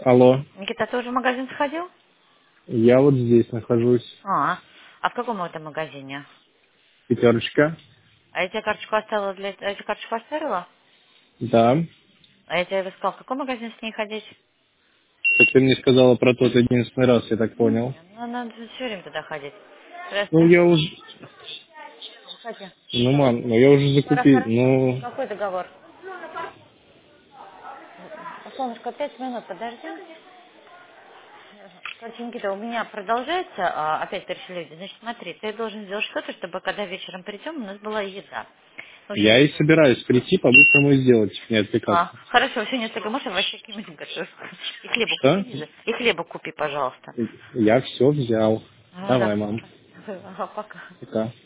Алло, Никита, ты уже в магазин сходил? я вот здесь нахожусь. А в каком это магазине? Пятерочка. А я тебе карточку оставила А я тебе карточку оставила? Да. А я тебе сказала, в какой магазин с ней ходить? Как ты мне сказала про тот единственный раз, я так понял. Не, ну надо все время туда ходить. Просто, Ну, я уже... заходи. Ну, мам, ну я уже закупил. Хорошо. Ну, Какой договор? Солнышко, 5 минут, подожди. Короче, Никита, у меня продолжается, опять пришли люди. Значит, смотри, ты должен сделать что-то, чтобы когда вечером придем, у нас была еда. В общем, я и собираюсь прийти по-быстрому и сделать, не отвлекаться. хорошо, сегодня ты можешь вообще каким-нибудь готовить? И хлеба купи, Что? Лиза. И хлеба купи, пожалуйста. Я все взял. Да, Давай, мам. пока. Пока.